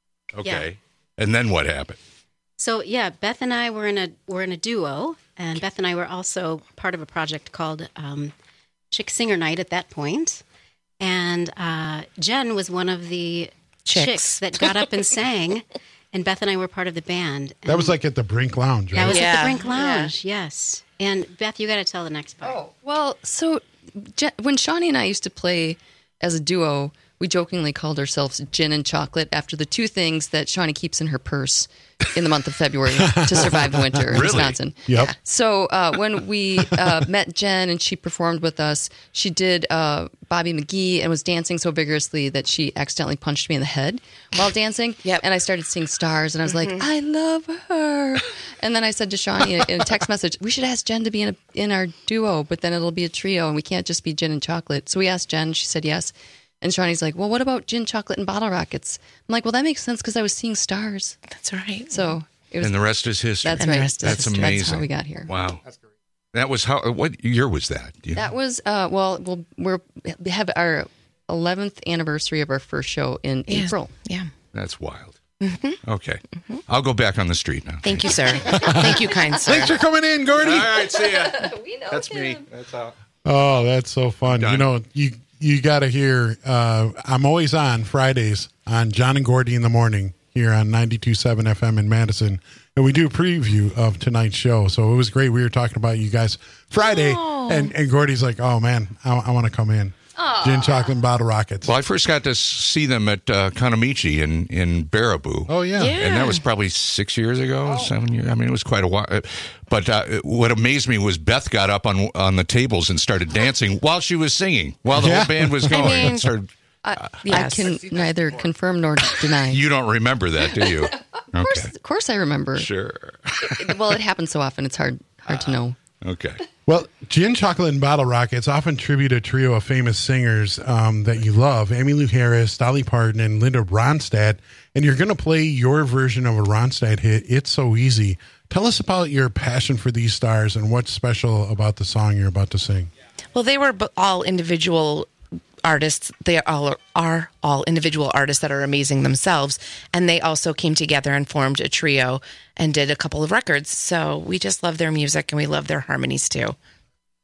Okay. And then what happened? So yeah, Beth and I were in a were in a duo, and Beth and I were also part of a project called um, Chick Singer Night at that point. And uh, Jen was one of the Chicks. chicks that got up and sang, and Beth and I were part of the band. That was like at the Brink Lounge, right? That was at Yeah. the Brink Lounge, yes. And Beth, you got to tell the next part. Oh, well, so Je- when Shawnee and I used to play as a duo, we jokingly called ourselves Gin and Chocolate after the two things that Shawnee keeps in her purse in the month of February to survive the winter in Really? Wisconsin. Yep. So uh, when we uh, met Jen and she performed with us, she did uh, Bobby McGee and was dancing so vigorously that she accidentally punched me in the head while dancing. Yep. And I started seeing stars, and I was like, I love her. And then I said to Shawnee in a, in a text message, we should ask Jen to be in, a, in our duo, but then it'll be a trio, and we can't just be Gin and Chocolate. So we asked Jen, she said yes. And Shawnee's like, well, what about Gin, Chocolate, and Bottle Rockets? I'm like, well, that makes sense because I was seeing stars. That's right. So it was. And the rest is history. That's And the right. rest is That's history. amazing. That's how we got here. Wow. That's great. That was how, what year was that? Do you That was, uh, well, we'll we're, we have our eleventh anniversary of our first show in Yeah. April. Yeah. That's wild. Okay. I'll go back on the street now. Thank you, sir. Thank you, kind sir. Thanks for coming in, Gordy. All right, see ya. We know That's him. me. That's how. Oh, that's so fun. Done. You know, you you got to hear, uh, I'm always on Fridays on John and Gordy in the morning here on ninety-two point seven F M in Madison. And we do a preview of tonight's show. So it was great. We were talking about you guys Friday, and, and Gordy's like, oh, man, I, I want to come in. Gin, Chocolate, and Bottle Rockets. Well, I first got to see them at uh, Kanamichi in, in Baraboo. Oh, yeah. Yeah. And that was probably six years ago, seven years. I mean, it was quite a while. But uh, what amazed me was Beth got up on on the tables and started dancing while she was singing, while the Yeah. whole band was going. mean- and started, I, Yes. I can neither confirm nor deny. you don't remember that, do you? of, course, of course, I remember. Sure. Well, it happens so often; it's hard hard to know. Okay. Well, Gin, Chocolate, and Bottle Rockets often tribute a trio of famous singers um, that you love, Emmylou Harris, Dolly Parton, and Linda Ronstadt. And you're going to play your version of a Ronstadt hit, It's So Easy. Tell us about your passion for these stars and what's special about the song you're about to sing. Well, they were b- all individual artists. They all are all individual artists that are amazing themselves. And they also came together and formed a trio and did a couple of records. So we just love their music and we love their harmonies too.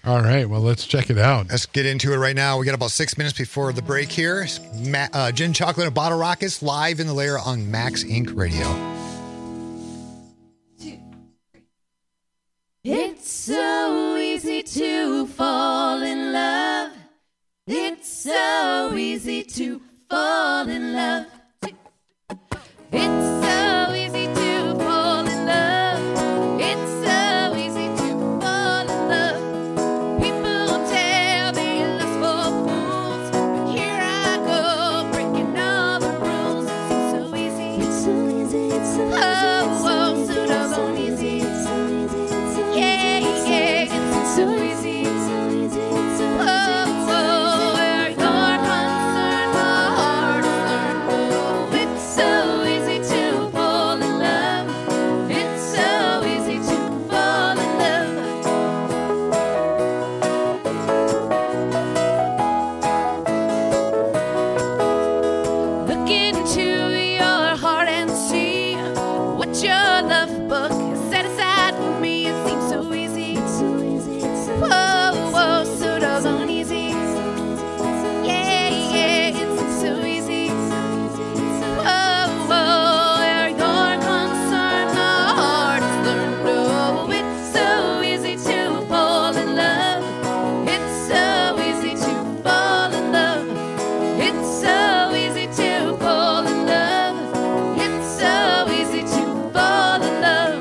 All right, well, let's check it out. Let's get into it right now. We got about six minutes before the break here. Ma- uh, Gin, Chocolate, and Bottle Rockets live in the layer on Max Inc Radio. It's so easy to fall in love. It's so easy to fall in love. It's so easy to fall in love. It's so easy to fall in love. People tell me lust for fools, but here I go breaking all the rules. It's so easy. It's so easy. It's so easy. Oh, oh, so doggone easy. Yeah, yeah, it's so easy. Oh, oh, where you're concerned, my heart is learned. Oh, it's so easy to fall in love. It's so easy to fall in love. Look into your heart and see what your love book has set aside for me. It seems so easy. Whoa, whoa, so doggone easy. Yeah, yeah, it's so easy. Whoa, whoa, where you're concerned, my heart is learned. Oh, it's so easy to fall in love. It's so easy to fall in love. It's so easy to fall in love. It's so easy to fall in love.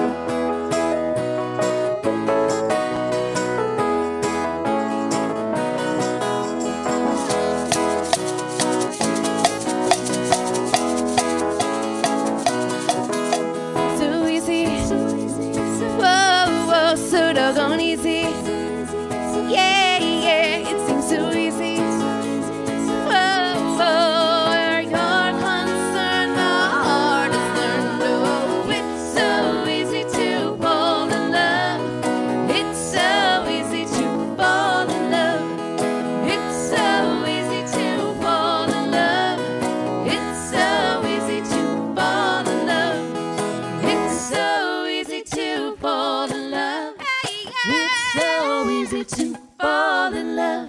So easy. Whoa, whoa, so doggone easy. Yeah, yeah, it seems so easy. Whoa, whoa, where you're concerned, my heart is learned. Oh, it's so easy to fall in love. It's so easy to fall in love. It's so easy to fall in love. It's so easy to fall in love. It's so easy to fall in love. It's so easy to fall in love.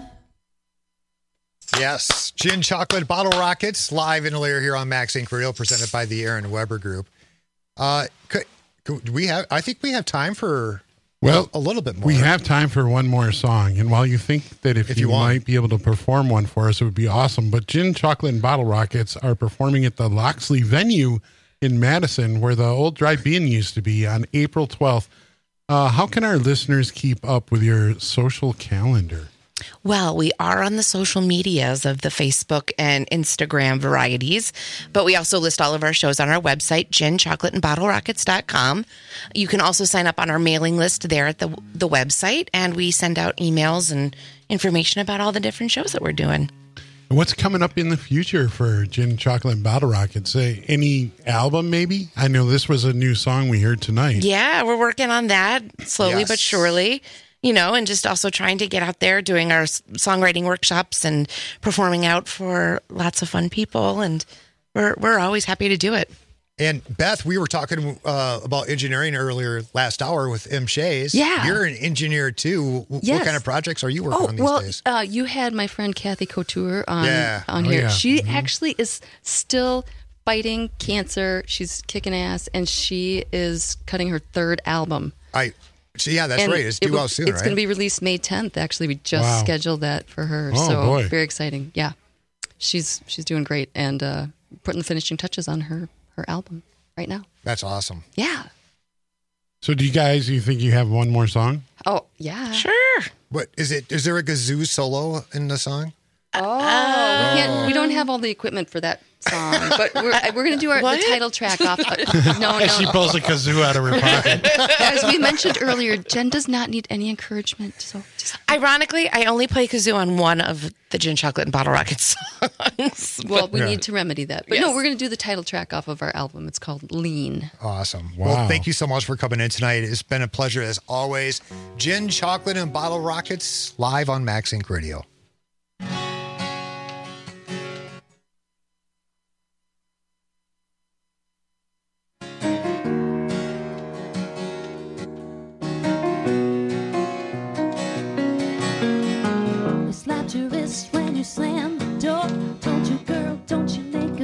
Yes, Gin, Chocolate, Bottle Rockets live in the layer here on Max Inc Radio, presented by the Aaron Weber Group. Uh, could, could we have? I think we have time for Well, a, a little bit more. We have time for one more song. And while you think that if, If you, you want. might be able to perform one for us, it would be awesome. But Gin, Chocolate, and Bottle Rockets are performing at the Loxley venue in Madison, where the old Dry Bean used to be, on April twelfth. Uh, how can our listeners keep up with your social calendar? Well, we are on the social medias of the Facebook and Instagram varieties, but we also list all of our shows on our website, gin chocolate and bottle rockets dot com. You can also sign up on our mailing list there at the the website, and we send out emails and information about all the different shows that we're doing. And what's coming up in the future for Gin, Chocolate, and Bottle Rockets? Uh, any album, maybe? I know this was a new song we heard tonight. Yeah, we're working on that slowly Yes. but surely, you know, and just also trying to get out there doing our s- songwriting workshops and performing out for lots of fun people. And we're, we're always happy to do it. And Beth, we were talking uh, about engineering earlier last hour with M. Shays. Yeah. You're an engineer too. W- Yes. What kind of projects are you working Oh, on these well, days? uh, you had my friend Kathy Couture on, Yeah. on Oh, here. yeah. She Mhm. actually is still fighting cancer. She's kicking ass, and she is cutting her third album. I, so yeah, that's And right. It's it due will- out soon, It's right? going to be released May tenth. Actually, we just Wow. scheduled that for her. Oh, so boy. very exciting. Yeah, she's she's doing great and uh, putting the finishing touches on her her album right now. That's awesome. Yeah. So do you guys, you think you have one more song? Oh yeah. Sure. What is it? Is there a kazoo solo in the song? Oh, we, can't, we don't have all the equipment for that song, but we're we're going to do our What? the title track off. No, no. She pulls a kazoo out of her pocket. As we mentioned earlier, Jen does not need any encouragement. So just Ironically, I only play kazoo on one of the Gin, Chocolate, and Bottle Rockets songs. well, we But- need to remedy that. But Yes. no, we're going to do the title track off of our album. It's called Lean. Awesome. Wow. Well, thank you so much for coming in tonight. It's been a pleasure as always. Gin, Chocolate, and Bottle Rockets live on Max Inc Radio.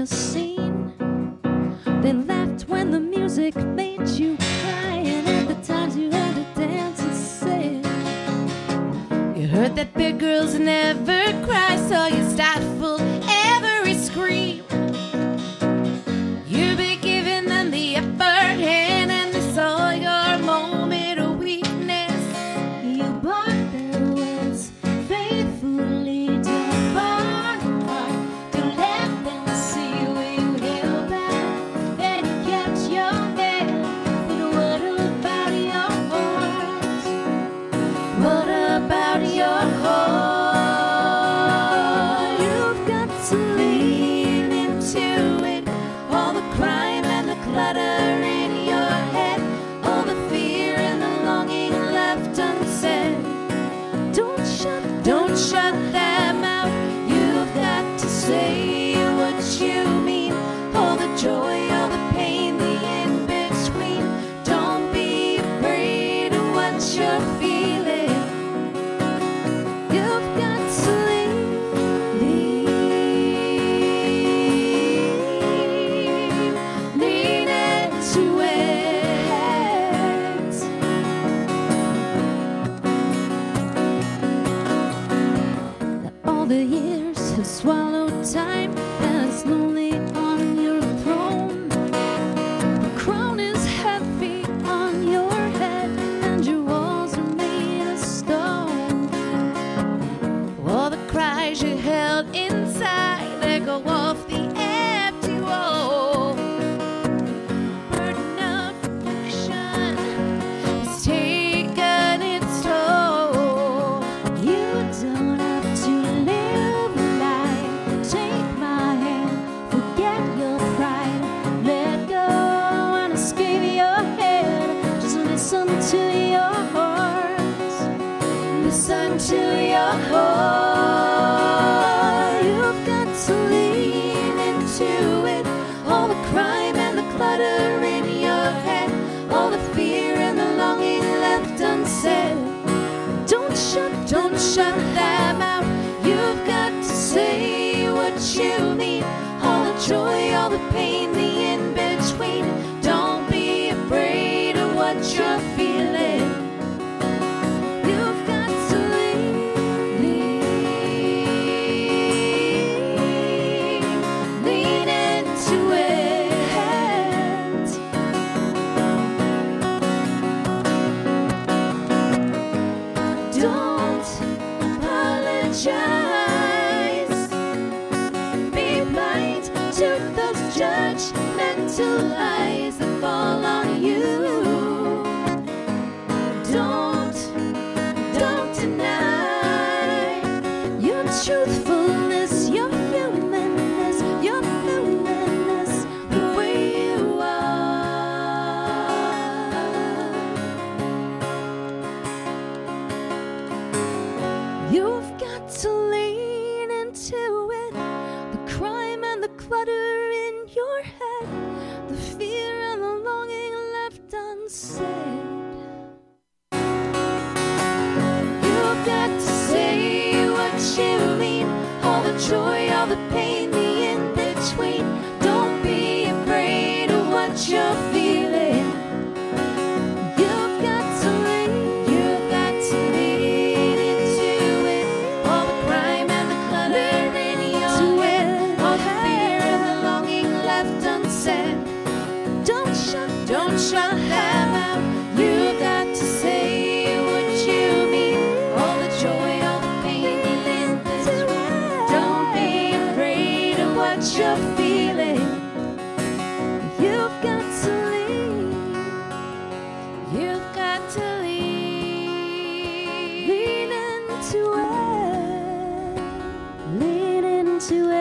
scene. They laughed when the music made you cry, and at the times you had to dance and sing. You heard that big girls never cry, so you stifled every scream. You've been giving them the upper hand, and they saw your moment of weakness. You bought their words faithfully to burn apart. Don't let them see where you held back. Then you kept your head. But what about your heart? What about your heart? You've got to lean into it. All the crime and the clutter in your head, all the fear and the longing left unsaid. Don't shut, don't shut them out. You've got to say what you mean. All the joy, all the pain, the in between. Don't be afraid of what you're feeling. You've got to lean, lean, lean into it. All the years have swallowed time, and it's lonely on your throne. The crown is heavy on your head, and your walls are made of stone. All the cries you held inside echo off the empty wall. Burden of reflection has taken its toll. You don't have to live life. Take my hand, forget your pride. Let go and escape your head. Just listen to your heart. Listen to your heart. You've got to lean into it. All the crime and the clutter in your head, all the fear and the longing left unsaid. Don't shut, don't shut them out. You've got to say what you mean. All the joy, all the pain, the in between. Don't be afraid of what you're feeling. You've got to lean, lean, lean into it. Don't apologize. Be blind to those judgmental lies that fall on you. Don't, don't deny your truthfulness, your humanness, your humanness, the way you are. You've got to lean into it. The crime and the clutter in your head, the fear and the longing left unsaid. You've got to say what you mean. All the joy, all the pain, the in between. Don't be afraid of what you're feeling. You've got to lean, you've got to lean into it. All the crime and the clutter in your head, all the fear and the longing left unsaid. Don't shut, don't shut them out. You've got to say what you mean. All the joy, all the pain, the in between. Don't be afraid of what you're feeling. You've got to lean. You've got to lean. Lean into it. Lean into it.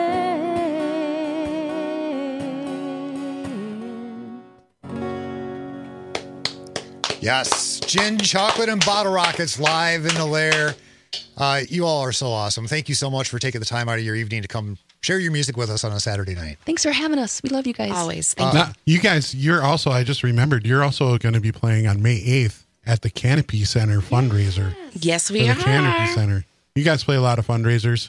Yes, Gin, Chocolate, and Bottle Rockets live in the lair. Uh, you all are so awesome. Thank you so much for taking the time out of your evening to come share your music with us on a Saturday night. Thanks for having us. We love you guys. Always. Uh, now, you guys, you're also, I just remembered, you're also going to be playing on May eighth at the Canopy Center fundraiser. Yes, we for are. the Canopy Center. You guys play a lot of fundraisers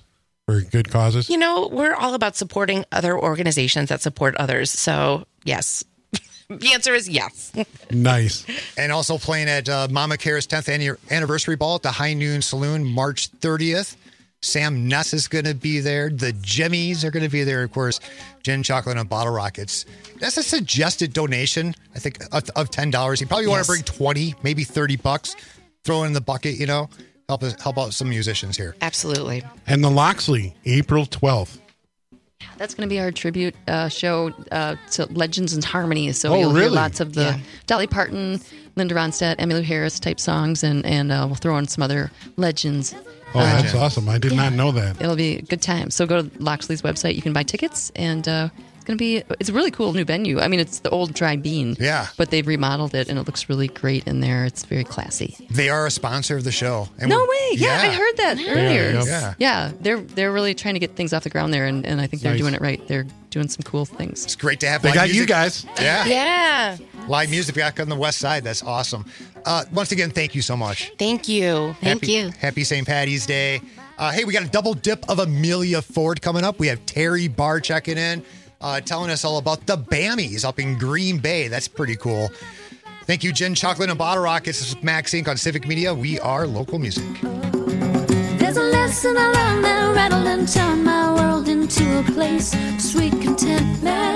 for good causes? You know, we're all about supporting other organizations that support others. So, yes. The answer is yes. Nice. And also playing at uh, Mama Care's tenth anniversary ball at the High Noon Saloon, March thirtieth. Sam Nuss is going to be there. The Jimmies are going to be there, of course. Gin, chocolate, and bottle rockets. That's a suggested donation, I think, of, of ten dollars. You probably want Yes. to bring twenty, maybe thirty bucks. Throw it in the bucket, you know. Help us, help out some musicians here. Absolutely. And the Loxley, April twelfth. That's going to be our tribute uh, show uh, to Legends and Harmonies. So Oh, you'll hear really? lots of the Yeah. Dolly Parton, Linda Ronstadt, Emmylou Harris type songs, and, and uh, we'll throw in some other legends. Oh, that's awesome. I did yeah. not know that. It'll be a good time. So go to Loxley's website. You can buy tickets, and uh, it's going to be, it's a really cool new venue. I mean, it's the old Dry Bean. Yeah. But they've remodeled it, and it looks really great in there. It's very classy. They are a sponsor of the show. And No we're- way. Yeah, I heard that earlier. yep. Yeah. Yeah. they're they're really trying to get things off the ground there, and, and I think they're Nice. doing it right. They're doing some cool things. It's great to have They live got music. you guys. Yeah. Yeah. Live music back on the west side. That's awesome. Uh, once again, thank you so much. Thank you. Happy, Happy Saint Patty's Day. Uh, hey, we got a double dip of Amelia Ford coming up. We have Terry Barr checking in, uh, telling us all about the Bammies up in Green Bay. That's pretty cool. Thank you, Gin, Chocolate, and Bottle Rockets. This is Max Inc on Civic Media. We are local music. There's a lesson I learned that rattled and turned my world into a place of sweet contentment.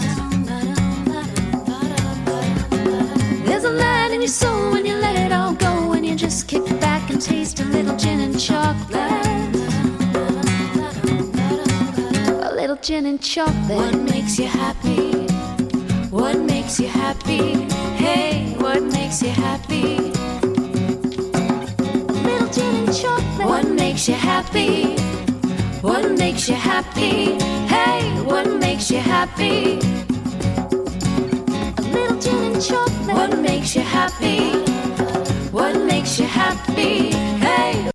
There's a light in your soul when you let it all go, when you just kick back and taste a little gin and chocolate. A little gin and chocolate. What makes you happy? What makes you happy? Hey, what makes you happy? Little gin and chocolate. What makes you happy? What makes you happy? Hey, what makes you happy? Little gin and chocolate. What makes you happy? What makes you happy? Hey.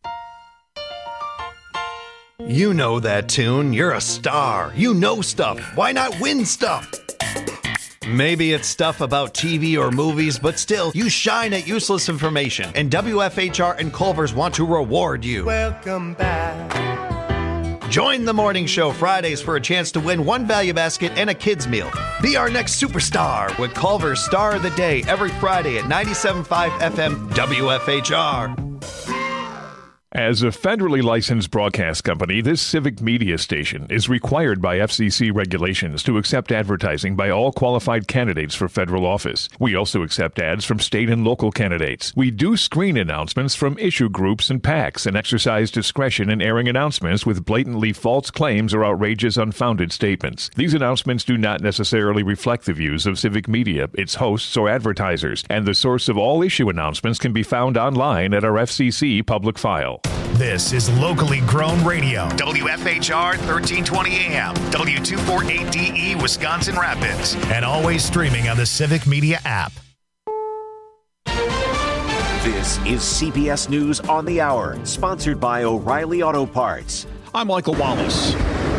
You know that tune. You're a star. You know stuff. Why not win stuff? Maybe it's stuff about T V or movies, but still, you shine at useless information. And W F H R and Culver's want to reward you. Welcome back. Join the morning show Fridays for a chance to win one value basket and a kid's meal. Be our next superstar with Culver's Star of the Day every Friday at ninety-seven point five F M W F H R. As a federally licensed broadcast company, this civic media station is required by F C C regulations to accept advertising by all qualified candidates for federal office. We also accept ads from state and local candidates. We do screen announcements from issue groups and PACs and exercise discretion in airing announcements with blatantly false claims or outrageous unfounded statements. These announcements do not necessarily reflect the views of civic media, its hosts, or advertisers, and the source of all issue announcements can be found online at our F C C public file. This is locally grown radio. W F H R thirteen twenty A M, W two forty-eight D E, Wisconsin Rapids. And always streaming on the Civic Media app. This is C B S News on the Hour, sponsored by O'Reilly Auto Parts. I'm Michael Wallace.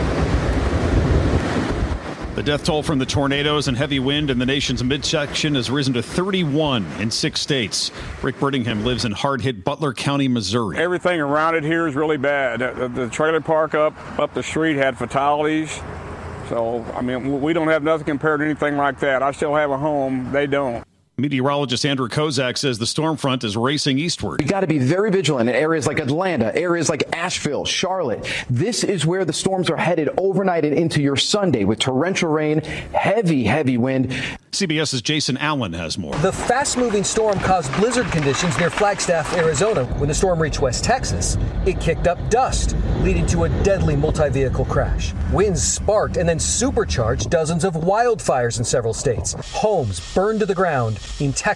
The death toll from the tornadoes and heavy wind in the nation's midsection has risen to thirty-one in six states. Rick Brittingham lives in hard-hit Butler County, Missouri. Everything around it here is really bad. The, the trailer park up up the street had fatalities. So, I mean, we don't have nothing compared to anything like that. I still have a home. They don't. Meteorologist Andrew Kozak says the storm front is racing eastward. We got to be very vigilant in areas like Atlanta, areas like Asheville, Charlotte. This is where the storms are headed overnight and into your Sunday with torrential rain, heavy, heavy wind. CBS's Jason Allen has more. The fast-moving storm caused blizzard conditions near Flagstaff, Arizona. When the storm reached West Texas, it kicked up dust, leading to a deadly multi-vehicle crash. Winds sparked and then supercharged dozens of wildfires in several states. Homes burned to the ground in Texas.